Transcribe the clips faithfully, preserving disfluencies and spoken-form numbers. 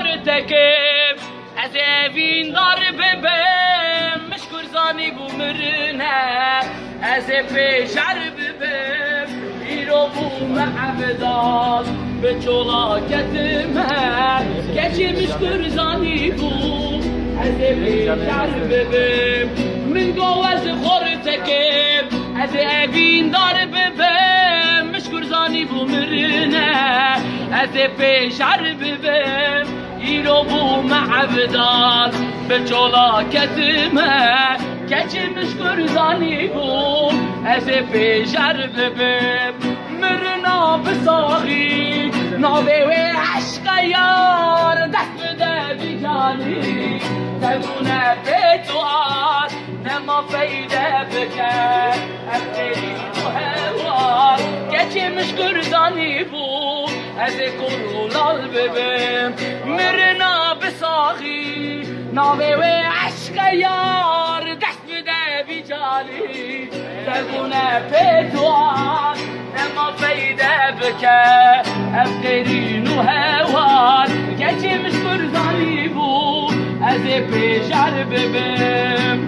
تکم از اوین دار ببم مشکر زانی بومرنه از پیشر ببم ایرو بوم عبدال به چولا کتمه کچی مشکر زانی بوم از پیشر ببم من گو از خور تکم از اوین دار ببم مشکر زانی بومرنه از پیشر ببم ایرو بوم عبدال به چولا کتمه کچی مشکر زانی بوم از پیشر ببم مرنا بساقی ناوی و عشق یار دست بده بی جانی تبونه به تو آر نما فیده بکن افقی تو هوار کچی مشکر زانی بوم از کرولال ببم مرنا بساقی ناوی و عشق یار دست بده بی جانی تبونه به تو آر نما فیده بکن افقی و هوار کچی مشکر زانی بوم از پیشر ببم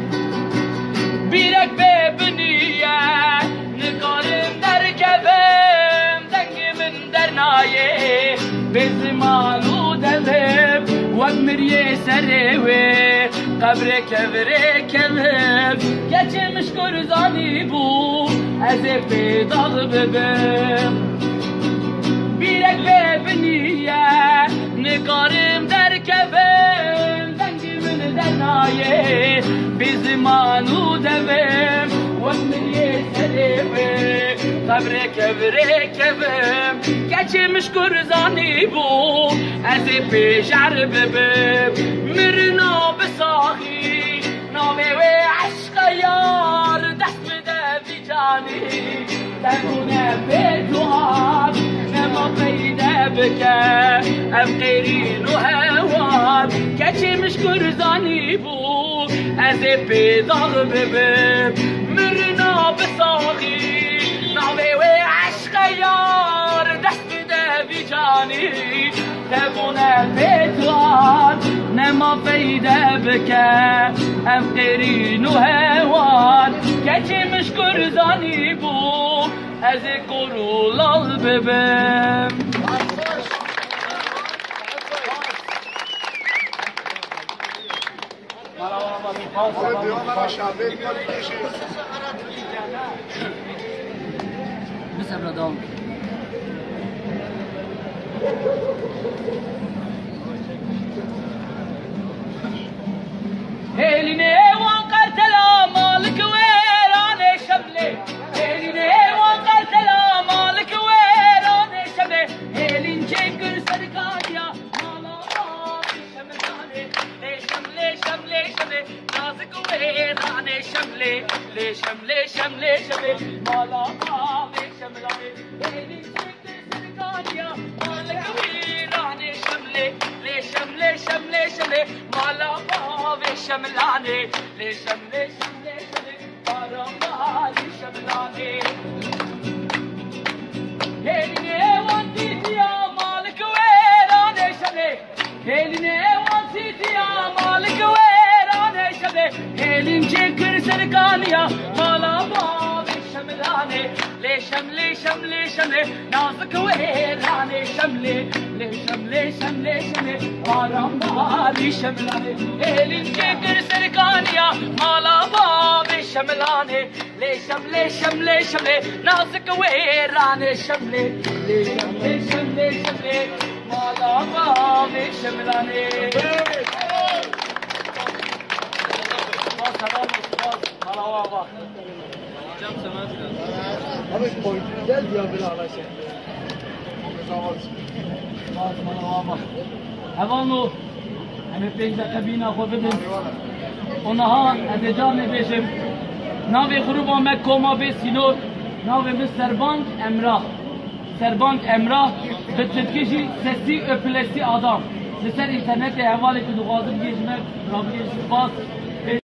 بیرک ببنیه نگارم در کبم دنگ من در نایه به زمان و دلم وک مریه سروه قبر کبر کلم کچی مشکر زانی بوم از پیداغ ببم بیرک ببنیه نگارم در کبم دنگ من در نایه به زمان و دلم وک مریه سروه قبر کبر کبم کچی مشکر زانی بوم از پیشر ببم مرنا بساخی ناوی و عشق یار دست بده بی جانی تبونه به دوار نما پیده بکن افقیرین و هوار کچی مشکر زانی بوم از پیداغ ببم مرنا بساخی ناوی و عشق یار دست بده بی جانی تبونه به دوار نما فیده بکن افقیرین و هوار کچی مشکر زانی بوم از کرولال ببم بسم الله هيليني وانقتلا مالك ويراني شبلي هيليني وانقتلا مالك ويراني شبلي هيلين جيكر سركانيا مالا شملاني لي شملي شملي شملي نازك ويراني شملي لي شملي شملي شملي مالا شملاني هيلين جيكر سركانيا مالك ويراني شملي لي شملي شملي شملي مالا شملاني لي شملي شملي شملي بارمالي شملاني هيليني وانتيتي يا مالك ويراني شملي هيليني وانتيتي يا مالك ويراني شملي هيلين جيكر سركانيا مالا بابي شملاني لي شملي شملي شملي نازك ويراني شملي لي شملي شملي شملي بارمالي شملاني هيلين جيكر سركانيا مالا بابي شملاني لي شملي شملي شملي نازك ويراني شملي لي شملي شملي شملي مالا بابي شملاني سلام استاد مالا بابا جام سمعت Abi gel diyor bir ağlaşa. هوانو همه پیجا کبینا خو بدن اونها از جان بشم ناوی غروب آمد کوما به سینور ناوی به سربانک امراه سربانک امراه به تدکشی سسی اپلسی آدم لسر اینترنت حوالی که دو غازم گیجمه رابطه سپاس